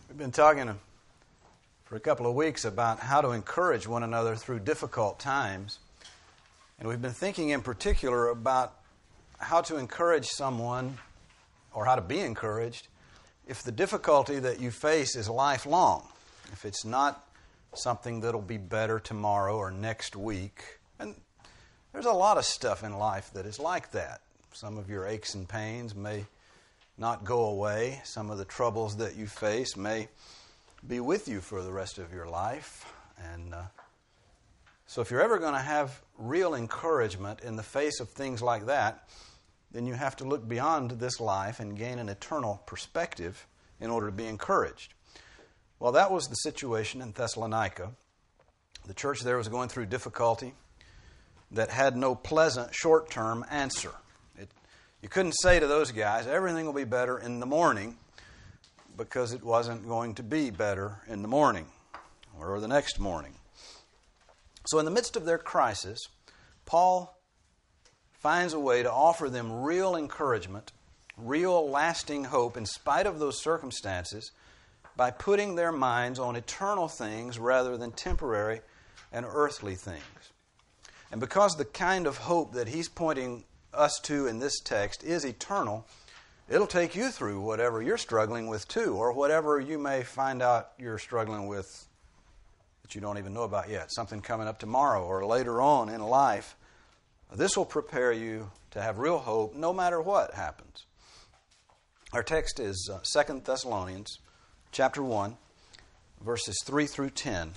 We've been talking for a couple of weeks about how to encourage one another through difficult times. And we've been thinking in particular about how to encourage someone or how to be encouraged if the difficulty that you face is lifelong, if it's not something that'll be better tomorrow or next week. And there's a lot of stuff in life that is like that. Some of your aches and pains may not go away. Some of the troubles that you face may be with you for the rest of your life. And so if you're ever going to have real encouragement in the face of things like that, then you have to look beyond this life and gain an eternal perspective in order to be encouraged. Well, that was the situation in Thessalonica. The church there was going through difficulty that had no pleasant short-term answer. You couldn't say to those guys, everything will be better in the morning, because it wasn't going to be better in the morning or the next morning. So in the midst of their crisis, Paul finds a way to offer them real encouragement, real lasting hope in spite of those circumstances by putting their minds on eternal things rather than temporary and earthly things. And because the kind of hope that he's pointing us to in this text is eternal, it'll take you through whatever you're struggling with too, or whatever you may find out you're struggling with that you don't even know about yet, something coming up tomorrow or later on in life. This will prepare you to have real hope no matter what happens. Our text is 2 Thessalonians chapter 1, verses 3 through 10.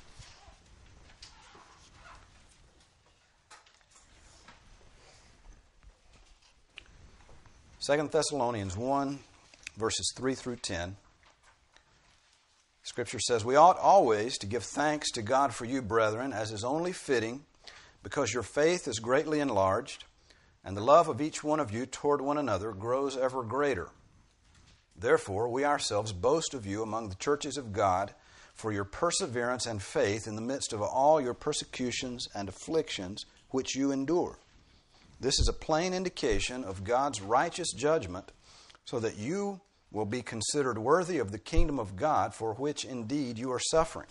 2 Thessalonians 1, verses 3 through 10. Scripture says, "We ought always to give thanks to God for you, brethren, as is only fitting, because your faith is greatly enlarged, and the love of each one of you toward one another grows ever greater. Therefore, we ourselves boast of you among the churches of God for your perseverance and faith in the midst of all your persecutions and afflictions which you endure. This is a plain indication of God's righteous judgment, so that you will be considered worthy of the kingdom of God, for which indeed you are suffering.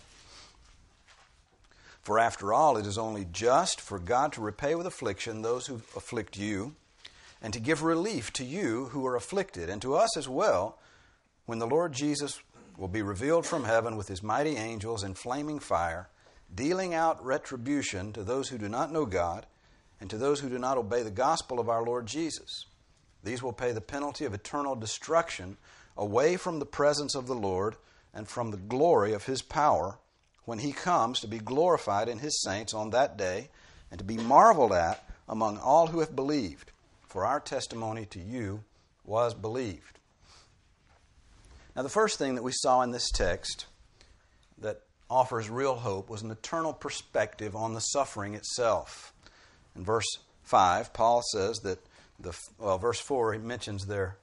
For after all, it is only just for God to repay with affliction those who afflict you, and to give relief to you who are afflicted, and to us as well, when the Lord Jesus will be revealed from heaven with his mighty angels in flaming fire, dealing out retribution to those who do not know God, and to those who do not obey the gospel of our Lord Jesus. These will pay the penalty of eternal destruction away from the presence of the Lord and from the glory of his power when he comes to be glorified in his saints on that day and to be marveled at among all who have believed. For our testimony to you was believed." Now, the first thing that we saw in this text that offers real hope was an eternal perspective on the suffering itself. In verse 5, Paul says that, verse 4, he mentions verse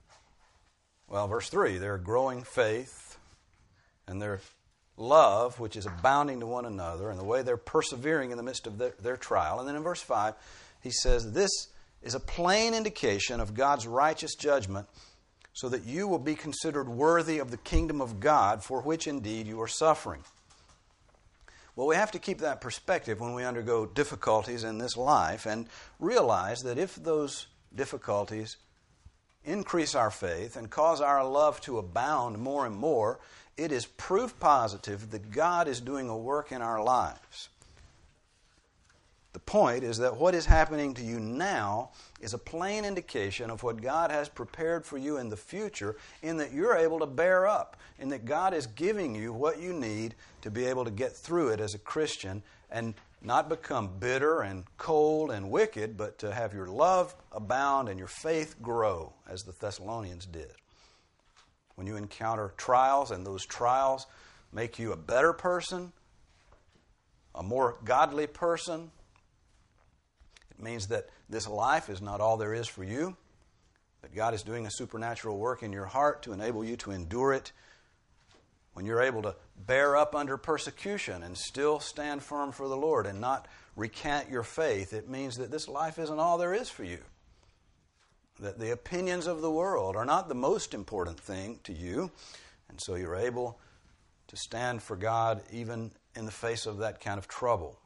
3, their growing faith and their love, which is abounding to one another, and the way they're persevering in the midst of their trial. And then in verse 5, he says, this is a plain indication of God's righteous judgment, so that you will be considered worthy of the kingdom of God, for which indeed you are suffering. Well, we have to keep that perspective when we undergo difficulties in this life and realize that if those difficulties increase our faith and cause our love to abound more and more, it is proof positive that God is doing a work in our lives. The point is that what is happening to you now is a plain indication of what God has prepared for you in the future, in that you're able to bear up, in that God is giving you what you need to be able to get through it as a Christian and not become bitter and cold and wicked, but to have your love abound and your faith grow, as the Thessalonians did. When you encounter trials and those trials make you a better person, a more godly person, it means that this life is not all there is for you, that God is doing a supernatural work in your heart to enable you to endure it. When you're able to bear up under persecution and still stand firm for the Lord and not recant your faith, it means that this life isn't all there is for you. That the opinions of the world are not the most important thing to you, And so you're able to stand for God even in the face of that kind of trouble.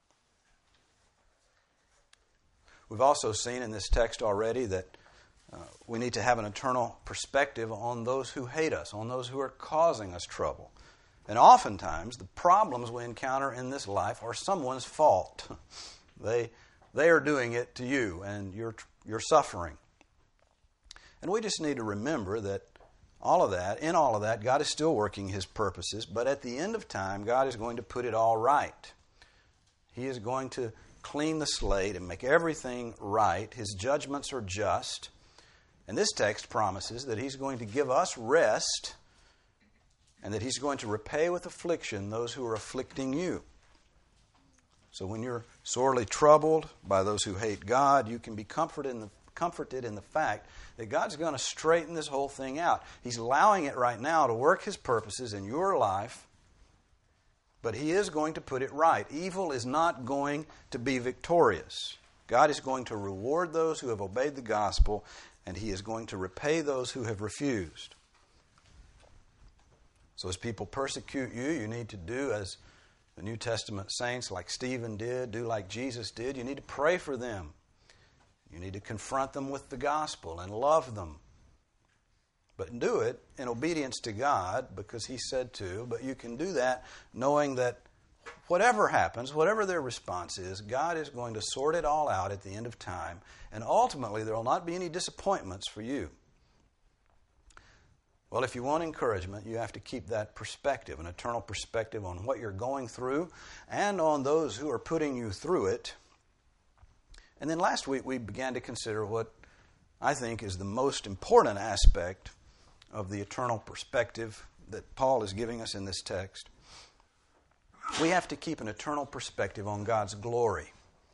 We've also seen in this text already that we need to have an eternal perspective on those who hate us, on those who are causing us trouble. And oftentimes, the problems we encounter in this life are someone's fault. They are doing it to you, and you're suffering. And we just need to remember that in all of that, God is still working His purposes, but at the end of time, God is going to put it all right. He is going to clean the slate and make everything right. His judgments are just. And this text promises that He's going to give us rest and that He's going to repay with affliction those who are afflicting you. So when you're sorely troubled by those who hate God, you can be comforted in the fact that God's going to straighten this whole thing out. He's allowing it right now to work His purposes in your life, but He is going to put it right. Evil is not going to be victorious. God is going to reward those who have obeyed the gospel, and He is going to repay those who have refused. So as people persecute you, you need to do as the New Testament saints like Stephen did, do like Jesus did. You need to pray for them. You need to confront them with the gospel and love them. But do it in obedience to God because He said to. But you can do that knowing that whatever happens, whatever their response is, God is going to sort it all out at the end of time. And ultimately, there will not be any disappointments for you. Well, if you want encouragement, you have to keep that perspective, an eternal perspective on what you're going through and on those who are putting you through it. And then last week we began to consider what I think is the most important aspect of the eternal perspective that Paul is giving us in this text. We have to keep an eternal perspective on God's glory.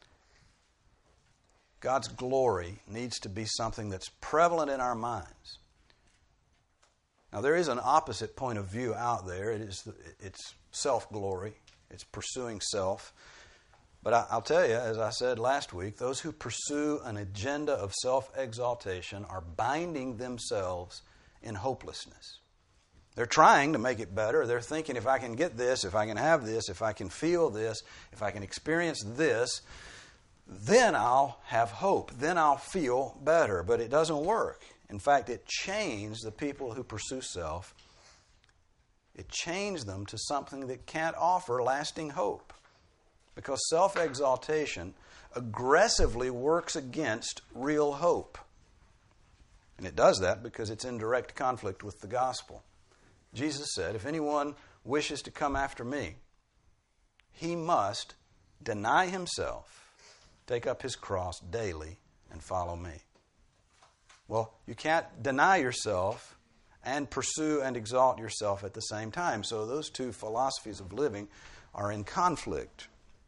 God's glory needs to be something that's prevalent in our minds. Now, there is an opposite point of view out there. It's self-glory. It's pursuing self. But I'll tell you, as I said last week, those who pursue an agenda of self-exaltation are binding themselves in hopelessness. They're trying to make it better. They're thinking, if I can get this, if I can have this, if I can feel this, if I can experience this, then I'll have hope. Then I'll feel better. But it doesn't work. In fact, it chains the people who pursue self. It chains them to something that can't offer lasting hope. Because self-exaltation aggressively works against real hope. And it does that because it's in direct conflict with the gospel. Jesus said, if anyone wishes to come after me, he must deny himself, take up his cross daily, and follow me. Well, you can't deny yourself and pursue and exalt yourself at the same time. So those two philosophies of living are in conflict.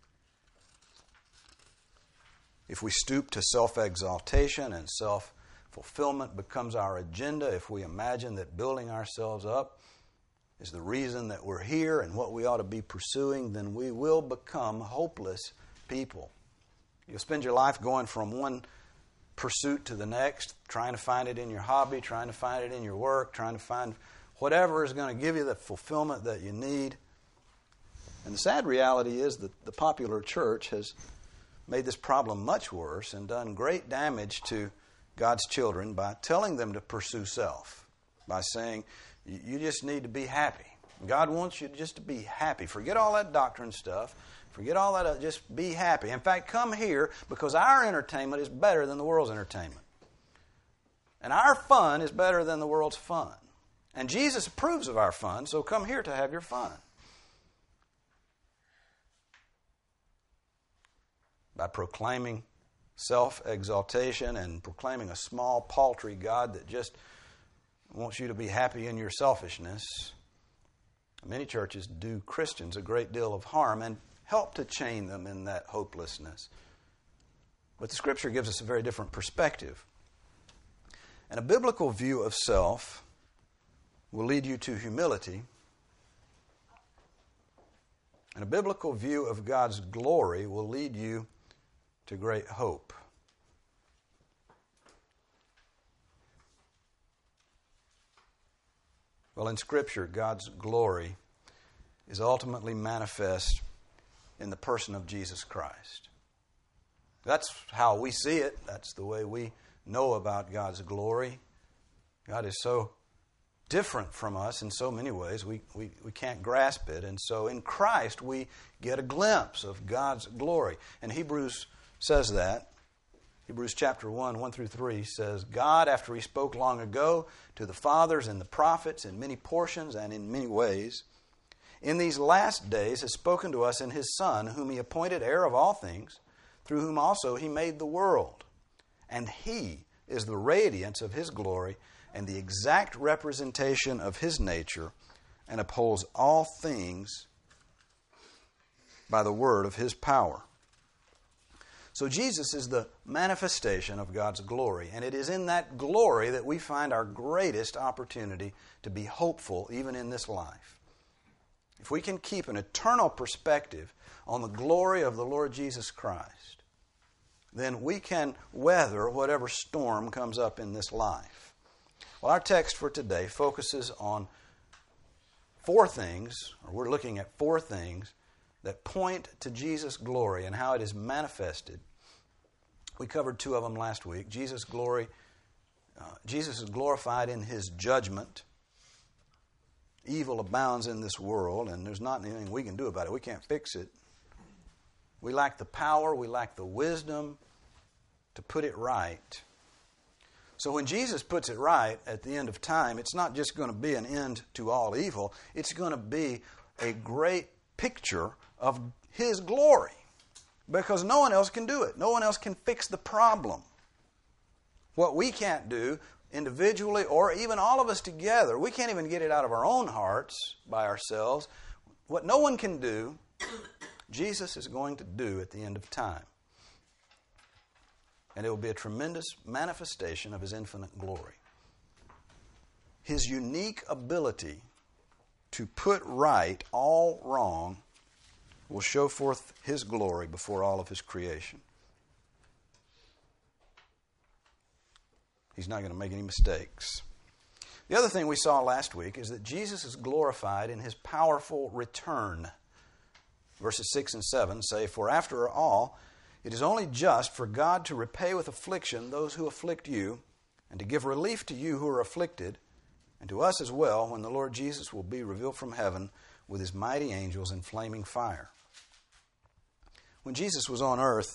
If we stoop to self-exaltation and self-fulfillment becomes our agenda, if we imagine that building ourselves up is the reason that we're here and what we ought to be pursuing, then we will become hopeless people. You'll spend your life going from one pursuit to the next, trying to find it in your hobby, trying to find it in your work, trying to find whatever is going to give you the fulfillment that you need. And the sad reality is that the popular church has made this problem much worse and done great damage to God's children by telling them to pursue self, by saying, you just need to be happy. God wants you just to be happy. Forget all that doctrine stuff. Forget all that. Just be happy. In fact, come here because our entertainment is better than the world's entertainment. And our fun is better than the world's fun. And Jesus approves of our fun, so come here to have your fun. By proclaiming self-exaltation and proclaiming a small, paltry God that just wants you to be happy in your selfishness, many churches do Christians a great deal of harm and help to chain them in that hopelessness. But the Scripture gives us a very different perspective. And a biblical view of self will lead you to humility. And a biblical view of God's glory will lead you to great hope. Well, in Scripture, God's glory is ultimately manifest in the person of Jesus Christ. That's how we see it. That's the way we know about God's glory. God is so different from us in so many ways, we can't grasp it. And so in Christ, we get a glimpse of God's glory. And Hebrews says that. Hebrews chapter 1, 1 through 3 says, God, after He spoke long ago to the fathers and the prophets in many portions and in many ways, in these last days has spoken to us in His Son, whom He appointed heir of all things, through whom also He made the world. And He is the radiance of His glory and the exact representation of His nature, and upholds all things by the word of His power. So Jesus is the manifestation of God's glory, and it is in that glory that we find our greatest opportunity to be hopeful even in this life. If we can keep an eternal perspective on the glory of the Lord Jesus Christ, then we can weather whatever storm comes up in this life. Well, our text for today focuses on four things, or we're looking at four things that point to Jesus' glory and how it is manifested. We covered two of them last week. Jesus' glory, Jesus is glorified in His judgment. Evil abounds in this world, and there's not anything we can do about it. We can't fix it. We lack the power, we lack the wisdom to put it right. So when Jesus puts it right at the end of time, it's not just going to be an end to all evil. It's going to be a great picture of His glory, because no one else can do it. No one else can fix the problem. What we can't do individually, or even all of us together, we can't even get it out of our own hearts by ourselves. What no one can do, Jesus is going to do at the end of time. And it will be a tremendous manifestation of His infinite glory. His unique ability to put right all wrong will show forth His glory before all of His creation. He's not going to make any mistakes. The other thing we saw last week is that Jesus is glorified in His powerful return. Verses 6 and 7 say, For after all, it is only just for God to repay with affliction those who afflict you, and to give relief to you who are afflicted, and to us as well, when the Lord Jesus will be revealed from heaven with His mighty angels in flaming fire. When Jesus was on earth,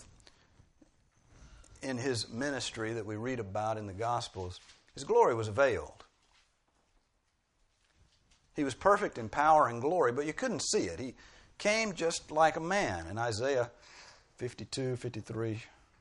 in His ministry that we read about in the Gospels, His glory was veiled. He was perfect in power and glory, but you couldn't see it. He came just like a man. In Isaiah 52, 53,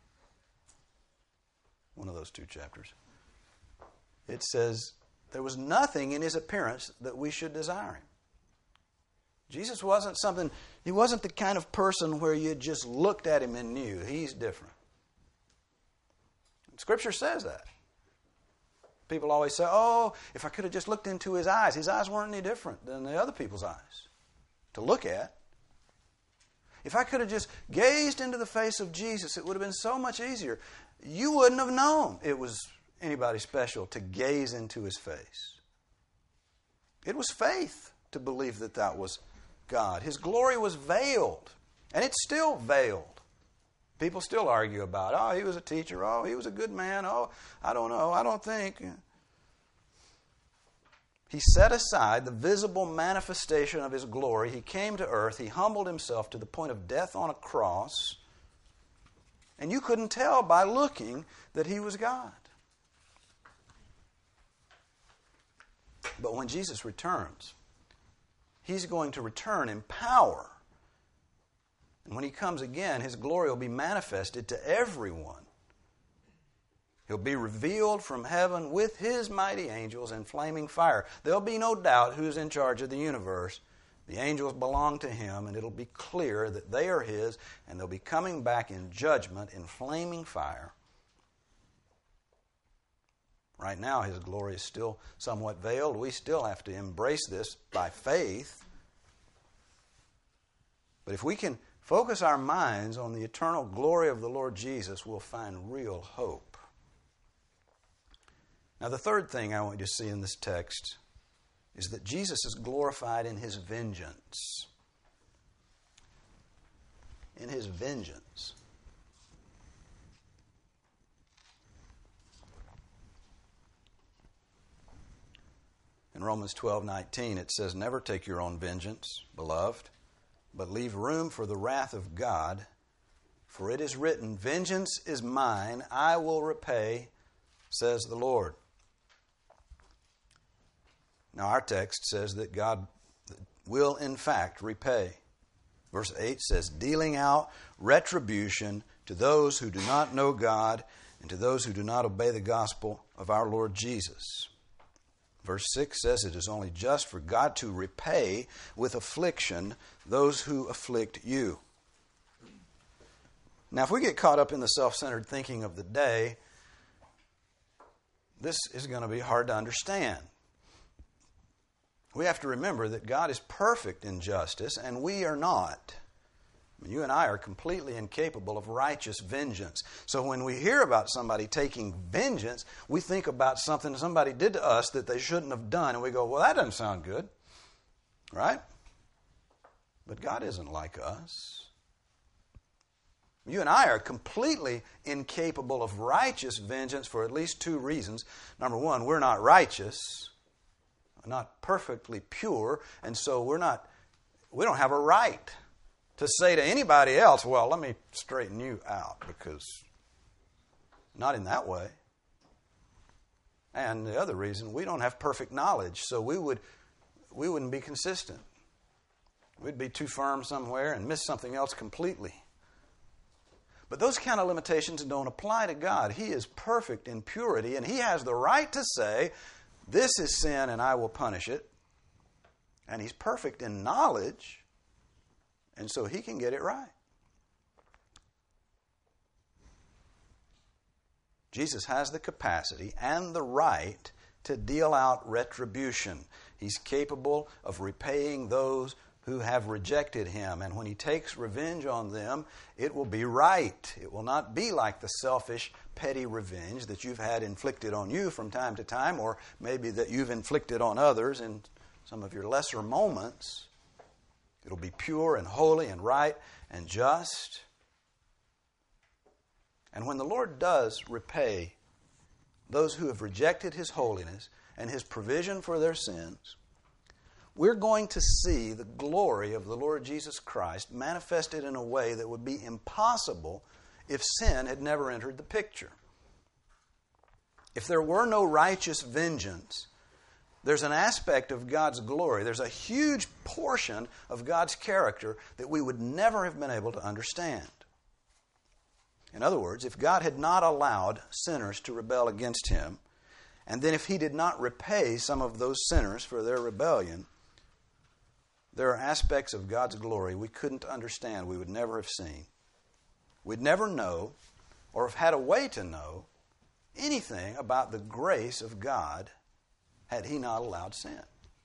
one of those two chapters, it says, there was nothing in His appearance that we should desire Him. Jesus wasn't He wasn't the kind of person where you just looked at Him and knew. He's different. Scripture says that. People always say, oh, if I could have just looked into His eyes. His eyes weren't any different than the other people's eyes to look at. If I could have just gazed into the face of Jesus, it would have been so much easier. You wouldn't have known it was anybody special to gaze into His face. It was faith to believe that that was God. His glory was veiled, and it's still veiled. People still argue about, oh, He was a teacher, oh, He was a good man, oh, I don't know, I don't think. He set aside the visible manifestation of His glory. He came to earth. He humbled Himself to the point of death on a cross. And you couldn't tell by looking that He was God. But when Jesus returns, He's going to return in power. And when He comes again, His glory will be manifested to everyone. He'll be revealed from heaven with His mighty angels in flaming fire. There'll be no doubt who's in charge of the universe. The angels belong to Him, and it'll be clear that they are His, and they'll be coming back in judgment in flaming fire. Right now, His glory is still somewhat veiled. We still have to embrace this by faith. But if we can focus our minds on the eternal glory of the Lord Jesus, we'll find real hope. Now, the third thing I want you to see in this text is that Jesus is glorified in His vengeance. In His vengeance. In Romans 12:19 it says, "Never take your own vengeance, beloved, but leave room for the wrath of God. For it is written, 'Vengeance is mine, I will repay, says the Lord.'" Now our text says that God will in fact repay. Verse 8 says, "Dealing out retribution to those who do not know God and to those who do not obey the gospel of our Lord Jesus." Verse 6 says, "It is only just for God to repay with affliction those who afflict you." Now, if we get caught up in the self-centered thinking of the day, this is going to be hard to understand. We have to remember that God is perfect in justice, and we are not. I mean, you and I are completely incapable of righteous vengeance. So when we hear about somebody taking vengeance, we think about something somebody did to us that they shouldn't have done, and we go, well, that doesn't sound good. Right? But God isn't like us. You and I are completely incapable of righteous vengeance for at least two reasons. Number one, we're not righteous, not perfectly pure, and so we don't have a right to say to anybody else, well, let me straighten you out, because not in that way. And the other reason, we don't have perfect knowledge, so we wouldn't be consistent. We'd be too firm somewhere and miss something else completely. But those kind of limitations don't apply to God. He is perfect in purity, and He has the right to say, this is sin and I will punish it. And He's perfect in knowledge, and so He can get it right. Jesus has the capacity and the right to deal out retribution. He's capable of repaying those who have rejected Him. And when He takes revenge on them, it will be right. It will not be like the selfish, petty revenge that you've had inflicted on you from time to time, or maybe that you've inflicted on others in some of your lesser moments. It'll be pure and holy and right and just. And when the Lord does repay those who have rejected His holiness and His provision for their sins, we're going to see the glory of the Lord Jesus Christ manifested in a way that would be impossible if sin had never entered the picture. If there were no righteous vengeance, there's an aspect of God's glory, there's a huge portion of God's character that we would never have been able to understand. In other words, if God had not allowed sinners to rebel against Him, and then if He did not repay some of those sinners for their rebellion, there are aspects of God's glory we couldn't understand, we would never have seen. We'd never know, or have had a way to know, anything about the grace of God had He not allowed sin.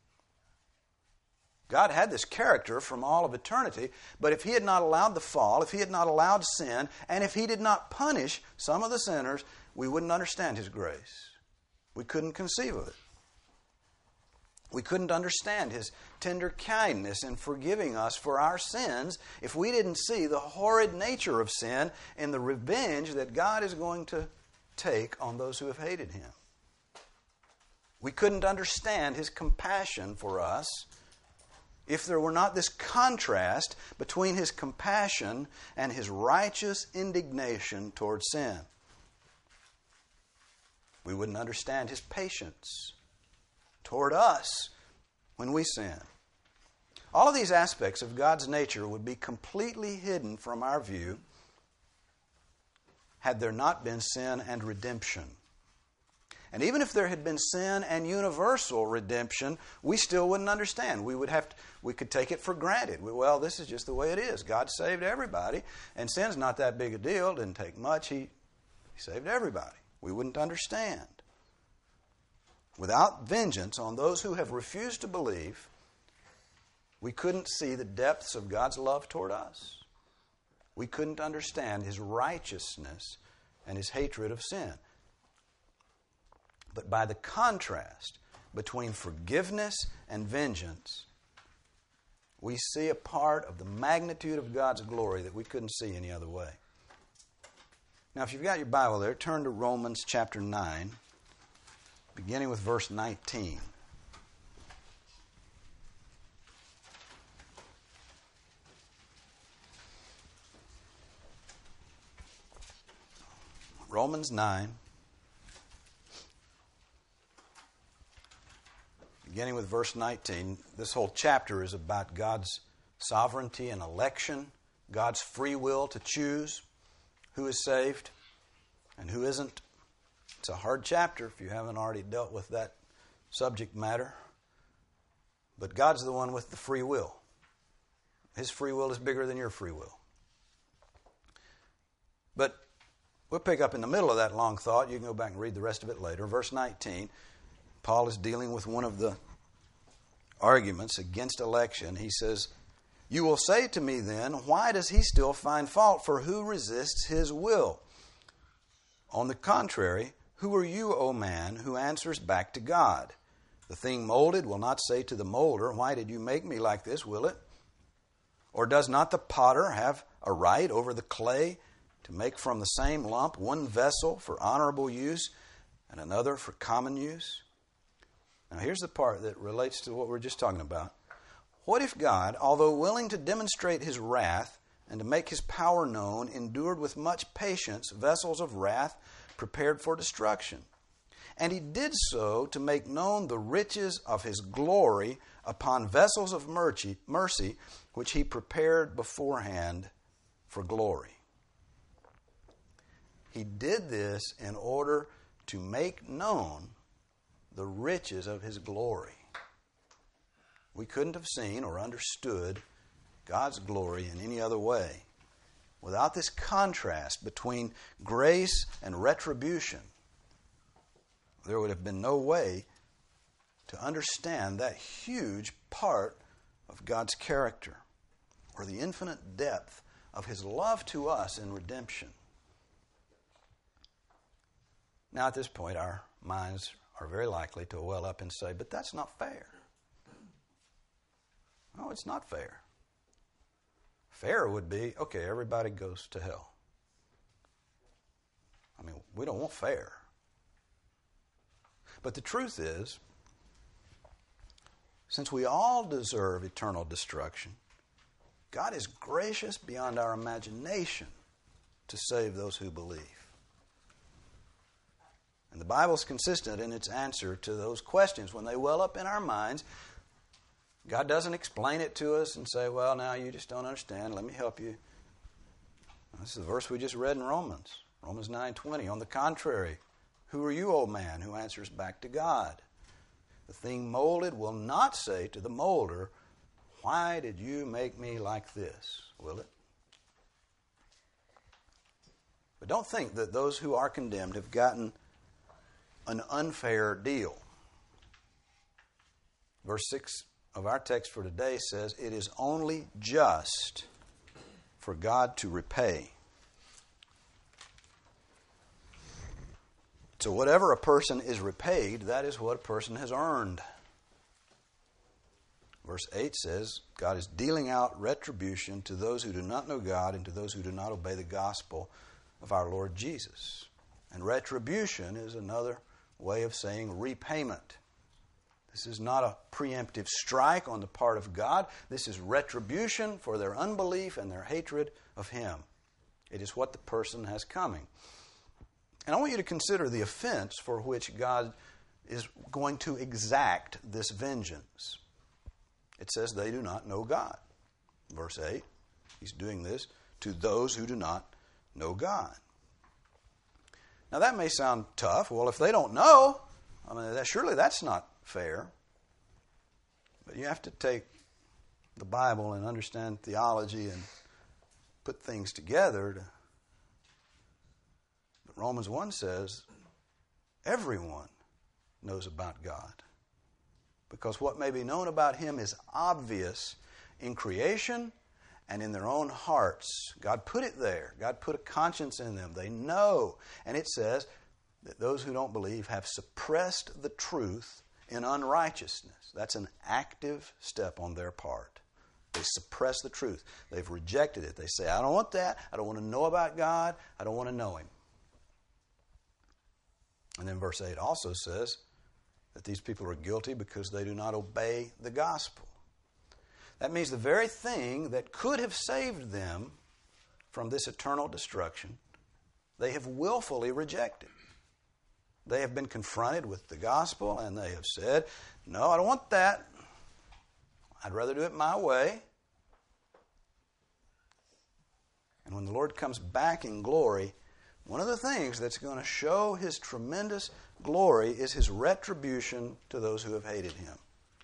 God had this character from all of eternity, but if He had not allowed the fall, if He had not allowed sin, and if He did not punish some of the sinners, we wouldn't understand His grace. We couldn't conceive of it. We couldn't understand His tender kindness in forgiving us for our sins if we didn't see the horrid nature of sin and the revenge that God is going to take on those who have hated Him. We couldn't understand His compassion for us if there were not this contrast between His compassion and His righteous indignation toward sin. We wouldn't understand His patience toward us when we sin. All of these aspects of God's nature would be completely hidden from our view had there not been sin and redemption. And even if there had been sin and universal redemption, we still wouldn't understand. We could take it for granted. Well, this is just the way it is. God saved everybody, and sin's not that big a deal. Didn't take much. He saved everybody. We wouldn't understand. Without vengeance on those who have refused to believe, we couldn't see the depths of God's love toward us. We couldn't understand His righteousness and His hatred of sin. But by the contrast between forgiveness and vengeance, we see a part of the magnitude of God's glory that we couldn't see any other way. Now, if you've got your Bible there, turn to Romans chapter 9, beginning with verse 19. Romans 9, beginning with verse 19. This whole chapter is about God's sovereignty and election, God's free will to choose who is saved and who isn't. It's a hard chapter if you haven't already dealt with that subject matter. But God's the one with the free will. His free will is bigger than your free will. But we'll pick up in the middle of that long thought. You can go back and read the rest of it later. Verse 19, Paul is dealing with one of the arguments against election. He says, "You will say to me then, why does he still find fault? For who resists his will? On the contrary, who are you, O man, who answers back to God? The thing molded will not say to the molder, why did you make me like this, will it? Or does not the potter have a right over the clay to make from the same lump one vessel for honorable use and another for common use?" Now here's the part that relates to what we're just talking about. What if God, although willing to demonstrate his wrath and to make his power known, endured with much patience vessels of wrath prepared for destruction? And he did so to make known the riches of his glory upon vessels of mercy, which he prepared beforehand for glory. He did this in order to make known the riches of his glory. We couldn't have seen or understood God's glory in any other way without this contrast between grace and retribution. There would have been no way to understand that huge part of God's character or the infinite depth of his love to us in redemption. Now, at this point, our minds are very likely to well up and say, but that's not fair. No, it's not fair. Fair would be, okay, everybody goes to hell. I mean, we don't want fair. But the truth is, since we all deserve eternal destruction, God is gracious beyond our imagination to save those who believe. And the Bible is consistent in its answer to those questions. When they well up in our minds, God doesn't explain it to us and say, well, now you just don't understand. Let me help you. This is the verse we just read in Romans. Romans 9:20. On the contrary, who are you, O man, who answers back to God? The thing molded will not say to the molder, why did you make me like this? Will it? But don't think that those who are condemned have gotten an unfair deal. Verse 6 of our text for today says, it is only just for God to repay. So whatever a person is repaid, that is what a person has earned. Verse 8 says, God is dealing out retribution to those who do not know God and to those who do not obey the gospel of our Lord Jesus. And retribution is another way of saying repayment. This is not a preemptive strike on the part of God. This is retribution for their unbelief and their hatred of Him. It is what the person has coming. And I want you to consider the offense for which God is going to exact this vengeance. It says they do not know God. Verse 8, He's doing this to those who do not know God. Now that may sound tough. Well, if they don't know, I mean, surely that's not fair. But you have to take the Bible and understand theology and put things together. But Romans 1 says everyone knows about God. Because what may be known about Him is obvious in creation and in their own hearts. God put it there. God put a conscience in them. They know. And it says that those who don't believe have suppressed the truth in unrighteousness. That's an active step on their part. They suppress the truth. They've rejected it. They say, I don't want that. I don't want to know about God. I don't want to know Him. And then verse 8 also says that these people are guilty because they do not obey the gospel. That means the very thing that could have saved them from this eternal destruction, they have willfully rejected. They have been confronted with the gospel and they have said, no, I don't want that. I'd rather do it my way. And when the Lord comes back in glory, one of the things that's going to show His tremendous glory is His retribution to those who have hated Him.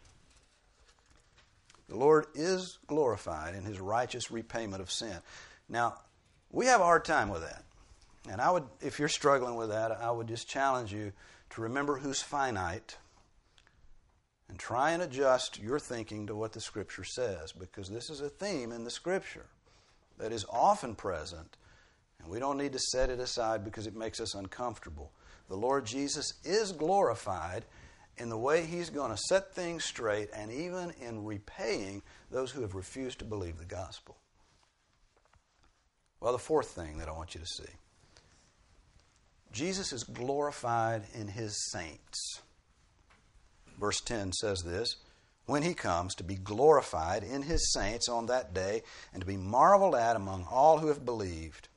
The Lord is glorified in His righteous repayment of sin. Now, we have a hard time with that. And I would, if you're struggling with that, I would just challenge you to remember who's finite and try and adjust your thinking to what the Scripture says, because this is a theme in the Scripture that is often present, and we don't need to set it aside because it makes us uncomfortable. The Lord Jesus is glorified in the way He's going to set things straight, and even in repaying those who have refused to believe the gospel. Well, the fourth thing that I want you to see. Jesus is glorified in His saints. Verse 10 says this, when He comes to be glorified in His saints on that day and to be marveled at among all who have believed.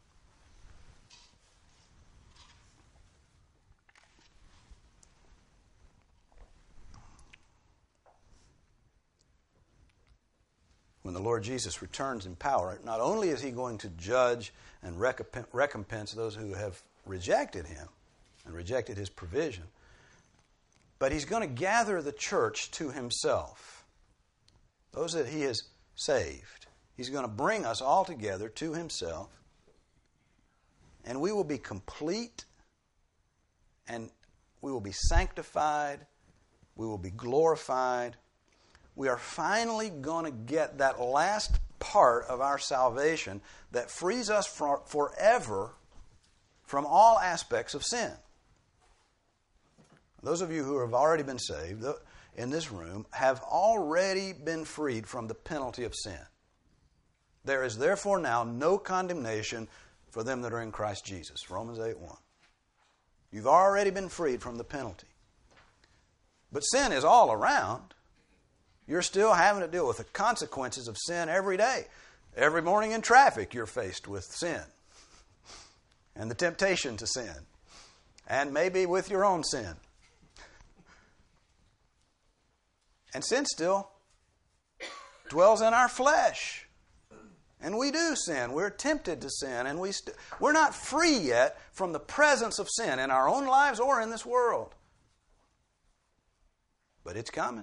When the Lord Jesus returns in power, not only is He going to judge and recompense those who have rejected Him and rejected His provision, but He's going to gather the church to Himself, those that He has saved. He's going to bring us all together to Himself, and we will be complete, and we will be sanctified, we will be glorified. We are finally going to get that last part of our salvation that frees us forever from all aspects of sin. Those of you who have already been saved in this room have already been freed from the penalty of sin. There is therefore now no condemnation for them that are in Christ Jesus. Romans 8:1. You've already been freed from the penalty. But sin is all around. You're still having to deal with the consequences of sin every day. Every morning in traffic, you're faced with sin and the temptation to sin, and maybe with your own sin. And sin still dwells in our flesh. And we do sin. We're tempted to sin. And we're not free yet from the presence of sin in our own lives or in this world. But it's coming.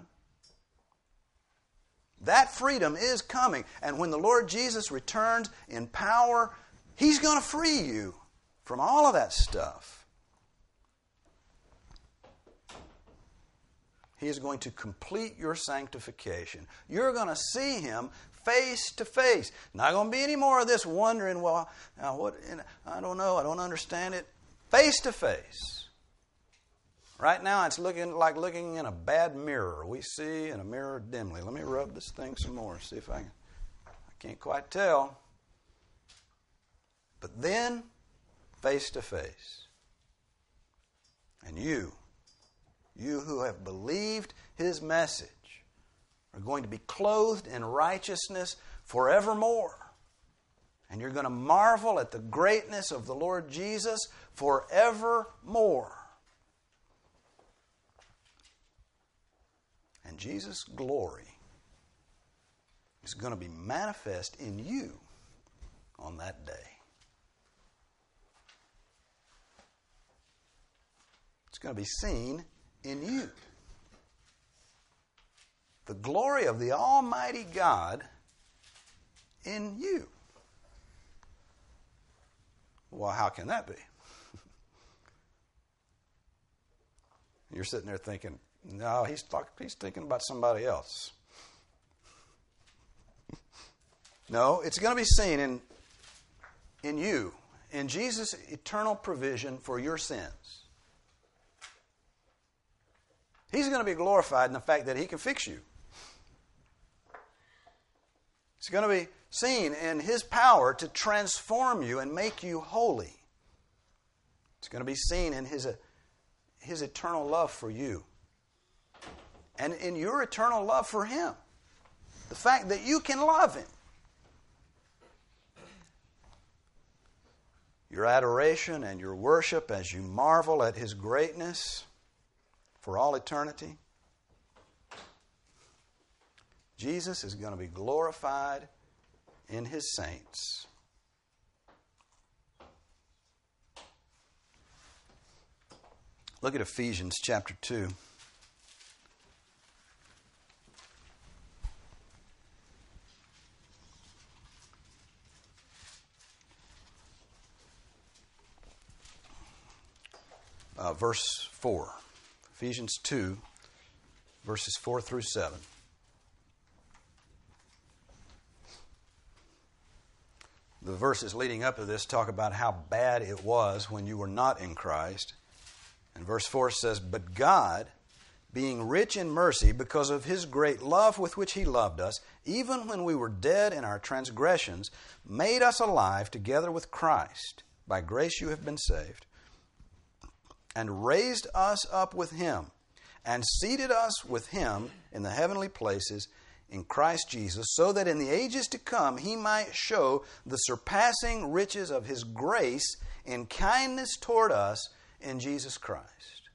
That freedom is coming. And when the Lord Jesus returns in power, He's going to free you from all of that stuff. He is going to complete your sanctification. You're going to see Him face to face. Not going to be any more of this wondering, well, now what? I don't know. I don't understand it. Face to face. Right now, it's looking like looking in a bad mirror. We see in a mirror dimly. Let me rub this thing some more, see if I can't quite tell. But then, face to face. And you who have believed His message, are going to be clothed in righteousness forevermore. And you're going to marvel at the greatness of the Lord Jesus forevermore. And Jesus' glory is going to be manifest in you on that day. It's going to be seen in you. The glory of the Almighty God in you. Well, how can that be? You're sitting there thinking, no, he's thinking about somebody else. No, it's going to be seen in you, in Jesus' eternal provision for your sins. He's going to be glorified in the fact that He can fix you. It's going to be seen in His power to transform you and make you holy. It's going to be seen in His eternal love for you. And in your eternal love for Him. The fact that you can love Him. Your adoration and your worship as you marvel at His greatness for all eternity. Jesus is going to be glorified in His saints. Look at Ephesians chapter 2. Verse 4. Ephesians 2, verses 4 through 7. The verses leading up to this talk about how bad it was when you were not in Christ. And verse 4 says, "But God, being rich in mercy, because of His great love with which He loved us, even when we were dead in our transgressions, made us alive together with Christ. By grace you have been saved, and raised us up with Him, and seated us with Him in the heavenly places in Christ Jesus, so that in the ages to come He might show the surpassing riches of His grace in kindness toward us in Jesus Christ."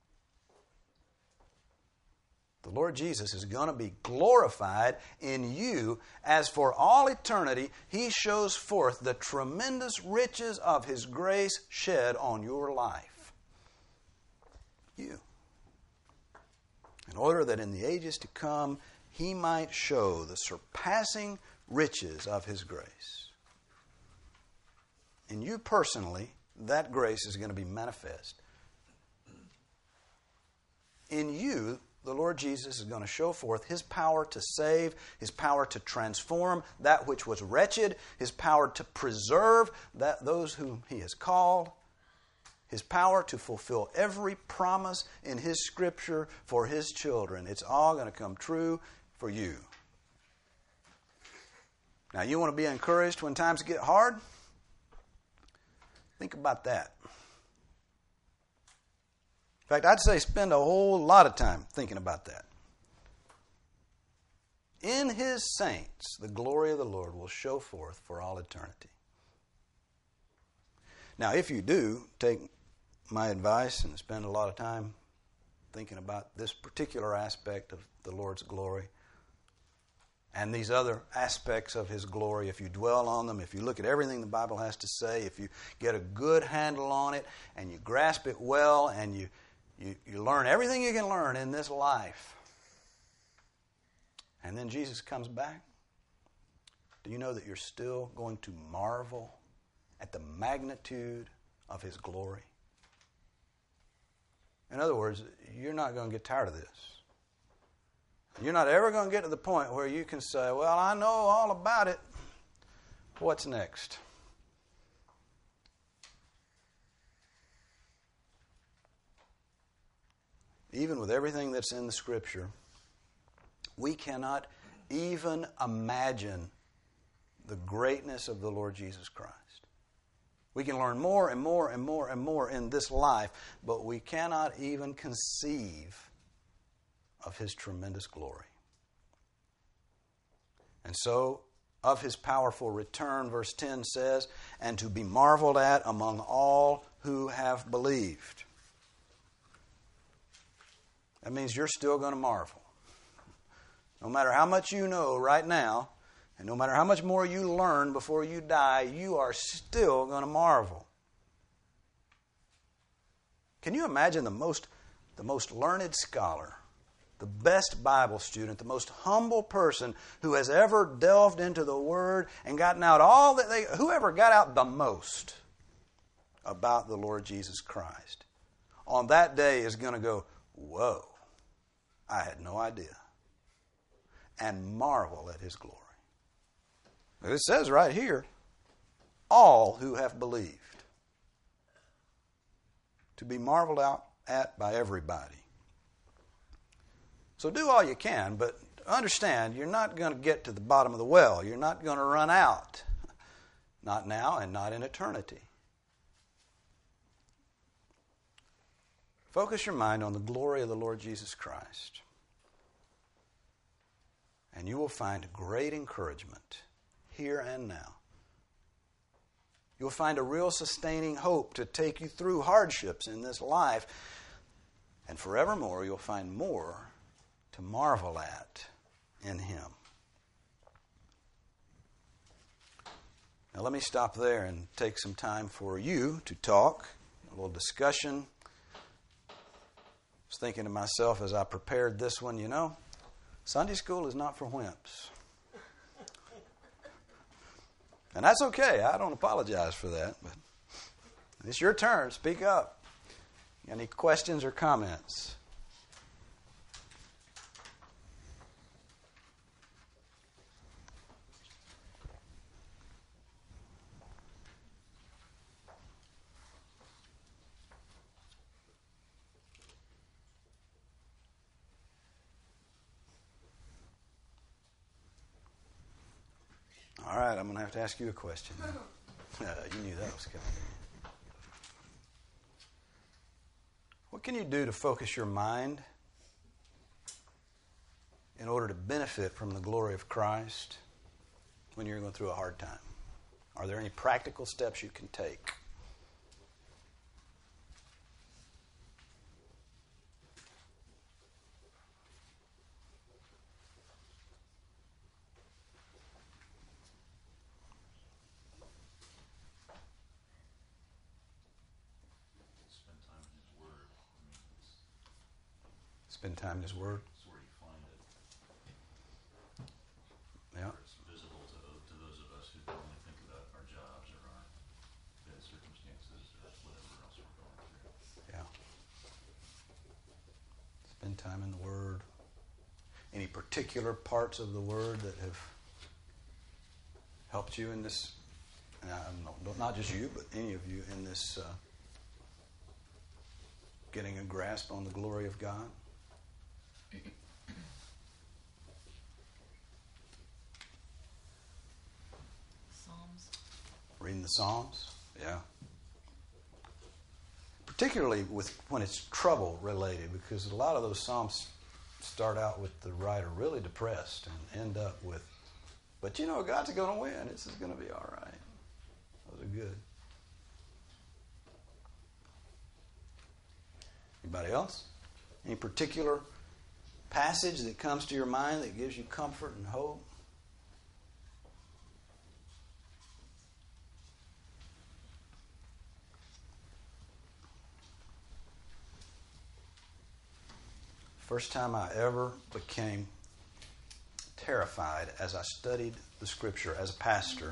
The Lord Jesus is going to be glorified in you as for all eternity He shows forth the tremendous riches of His grace shed on your life. You. In order that in the ages to come He might show the surpassing riches of His grace. In you personally, that grace is going to be manifest. In you, the Lord Jesus is going to show forth His power to save, His power to transform that which was wretched, His power to preserve those whom He has called, His power to fulfill every promise in His Scripture for His children. It's all going to come true for you. Now, you want to be encouraged when times get hard? Think about that. In fact, I'd say spend a whole lot of time thinking about that. In His saints, the glory of the Lord will show forth for all eternity. Now, if you do take my advice and spend a lot of time thinking about this particular aspect of the Lord's glory and these other aspects of His glory, if you dwell on them, if you look at everything the Bible has to say, if you get a good handle on it and you grasp it well and you learn everything you can learn in this life, and then Jesus comes back, do you know that you're still going to marvel at the magnitude of His glory? In other words, you're not going to get tired of this. You're not ever going to get to the point where you can say, well, I know all about it. What's next? Even with everything that's in the Scripture, we cannot even imagine the greatness of the Lord Jesus Christ. We can learn more and more and more and more in this life, but we cannot even conceive of His tremendous glory. And so, of His powerful return, verse 10 says, and to be marveled at among all who have believed. That means you're still going to marvel. No matter how much you know right now, and no matter how much more you learn before you die, you are still going to marvel. Can you imagine the most learned scholar, the best Bible student, the most humble person who has ever delved into the Word and gotten out all that whoever got out the most about the Lord Jesus Christ, on that day is going to go, whoa, I had no idea, and marvel at His glory. But it says right here, all who have believed. To be marveled at by everybody. So do all you can, but understand you're not going to get to the bottom of the well. You're not going to run out. Not now and not in eternity. Focus your mind on the glory of the Lord Jesus Christ. And you will find great encouragement here and now. You'll find a real sustaining hope to take you through hardships in this life. And forevermore, you'll find more to marvel at in Him. Now let me stop there and take some time for you to talk, a little discussion. I was thinking to myself as I prepared this one, Sunday school is not for wimps. And that's okay. I don't apologize for that. But it's your turn. Speak up. Any questions or comments? All right, I'm going to have to ask you a question. You knew that was coming. What can you do to focus your mind in order to benefit from the glory of Christ when you're going through a hard time? Are there any practical steps you can take? Spend time in His Word. It's where you find it. Yeah. It's visible to those of us who only think about our jobs or our bad circumstances or whatever else we're going through. Yeah. Spend time in the Word. Any particular parts of the Word that have helped you in this? Not just you, but any of you in this getting a grasp on the glory of God? Psalms. Reading the Psalms, yeah. Particularly when it's trouble related, because a lot of those Psalms start out with the writer really depressed and end up with, but God's going to win. This is going to be all right. Those are good. Anybody else? Any particular passage that comes to your mind that gives you comfort and hope? First time I ever became terrified as I studied the Scripture as a pastor,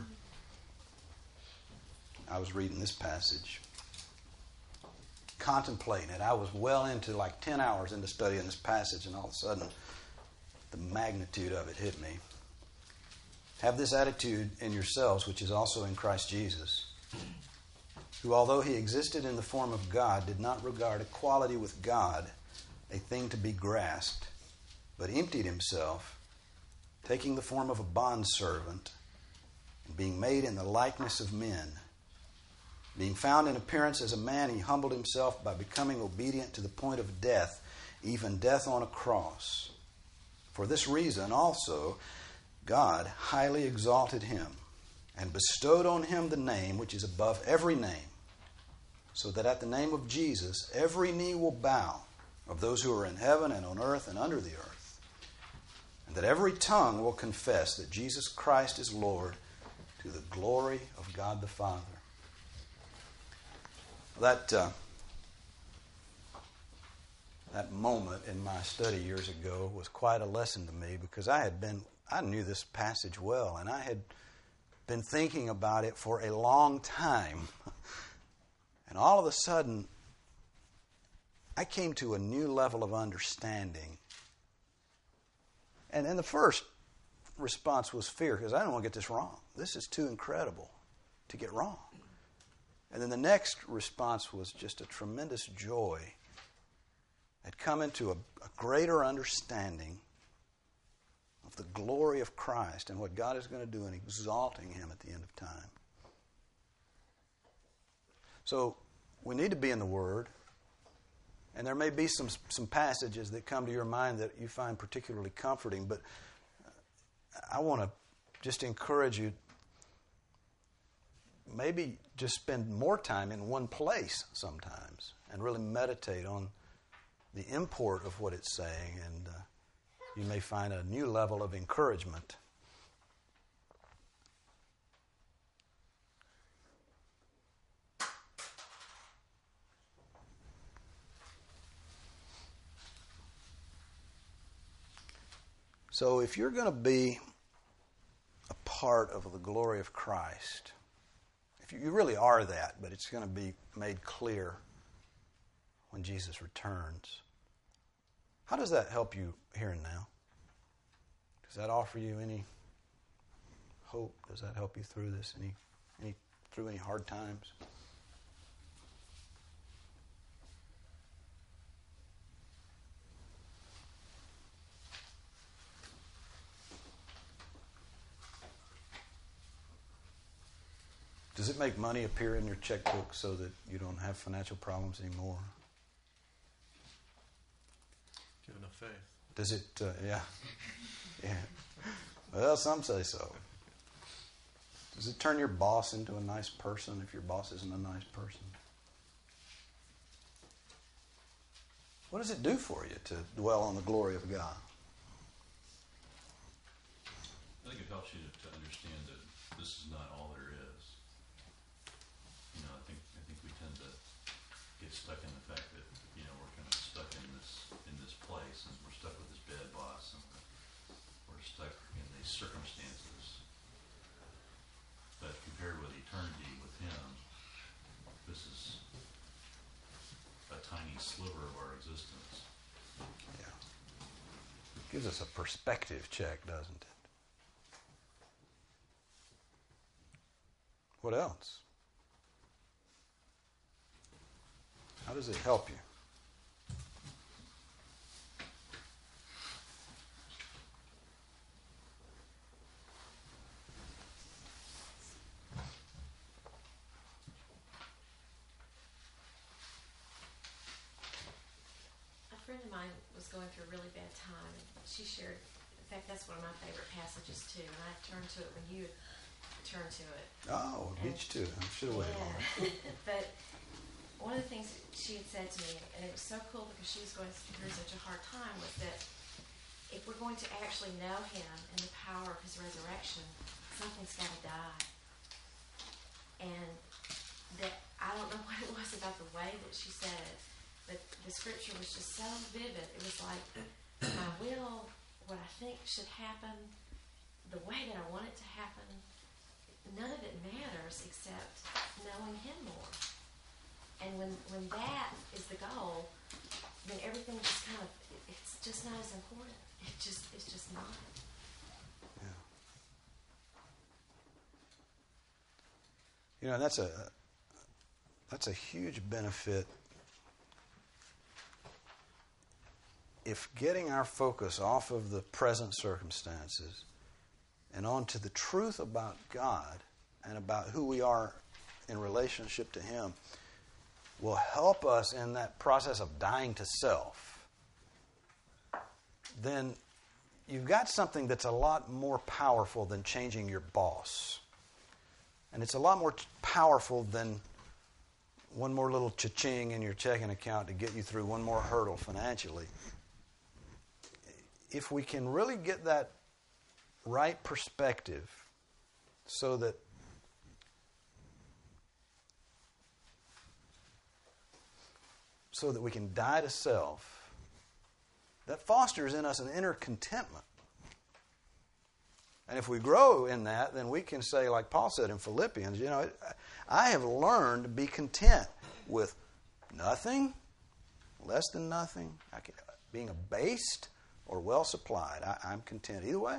I was reading this passage, contemplating it. I was well into 10 hours into studying this passage, and all of a sudden the magnitude of it hit me. Have this attitude in yourselves, which is also in Christ Jesus, who, although He existed in the form of God, did not regard equality with God a thing to be grasped, but emptied Himself, taking the form of a bondservant, and being made in the likeness of men. Being found in appearance as a man, He humbled Himself by becoming obedient to the point of death, even death on a cross. For this reason also God highly exalted Him and bestowed on Him the name which is above every name, so that at the name of Jesus every knee will bow, of those who are in heaven and on earth and under the earth, and that every tongue will confess that Jesus Christ is Lord, to the glory of God the Father. That moment in my study years ago was quite a lesson to me, because I knew this passage well, and I had been thinking about it for a long time. And all of a sudden, I came to a new level of understanding. And the first response was fear, because I don't want to get this wrong. This is too incredible to get wrong. And then the next response was just a tremendous joy had come into a greater understanding of the glory of Christ and what God is going to do in exalting Him at the end of time. So we need to be in the Word. And there may be some passages that come to your mind that you find particularly comforting, but I want to just encourage you, maybe just spend more time in one place sometimes and really meditate on the import of what it's saying, and you may find a new level of encouragement. So if you're going to be a part of the glory of Christ, if you really are that, but it's going to be made clear when Jesus returns, how does that help you here and now? Does that offer you any hope? Does that help you through this, through any hard times? Does it make money appear in your checkbook so that you don't have financial problems anymore? Given a faith. Does it, yeah. Well, some say so. Does it turn your boss into a nice person if your boss isn't a nice person? What does it do for you to dwell on the glory of God? I think it helps you to understand that this is not all there is. You know, I think we tend to get stuck in the fact that, you know, we're kind of stuck in this place, and we're stuck with this bad boss, and we're stuck in these circumstances. But compared with eternity with Him, this is a tiny sliver of our existence. Yeah. It gives us a perspective check, doesn't it? What else? How does it help you? A friend of mine was going through a really bad time, and she shared, in fact, that's one of my favorite passages too, and I turned to it when you turned to it. Oh, beach too. I should have waited longer. But one of the things that she had said to me, and it was so cool because she was going through such a hard time, was that if we're going to actually know Him and the power of His resurrection, something's got to die. And that, I don't know what it was about the way that she said it, but the scripture was just so vivid. It was like, my will, what I think should happen, the way that I want it to happen, none of it matters except knowing Him more. And when that is the goal, then everything just kind of, it's just not as important. It's just not. Yeah. You know, that's a huge benefit. If getting our focus off of the present circumstances and onto the truth about God and about who we are in relationship to Him will help us in that process of dying to self, then you've got something that's a lot more powerful than changing your boss. And it's a lot more powerful than one more little cha-ching in your checking account to get you through one more hurdle financially. If we can really get that right perspective so that we can die to self, that fosters in us an inner contentment. And if we grow in that, then we can say, like Paul said in Philippians, you know, I have learned to be content with nothing, less than nothing, being abased or well supplied. I'm content either way.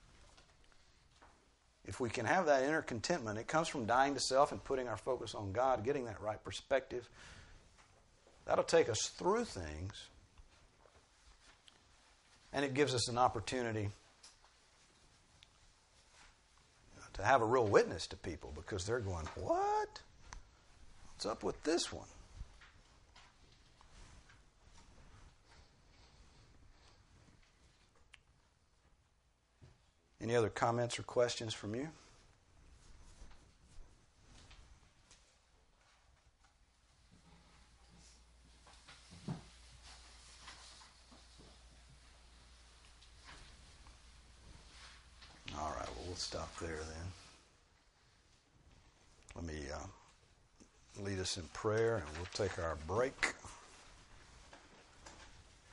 If we can have that inner contentment, it comes from dying to self and putting our focus on God, getting that right perspective. That'll take us through things And it gives us an opportunity to have a real witness to people, because they're going, what? What's up with this one? Any other comments or questions from you? All right, well, we'll stop there then. Let me lead us in prayer, and we'll take our break.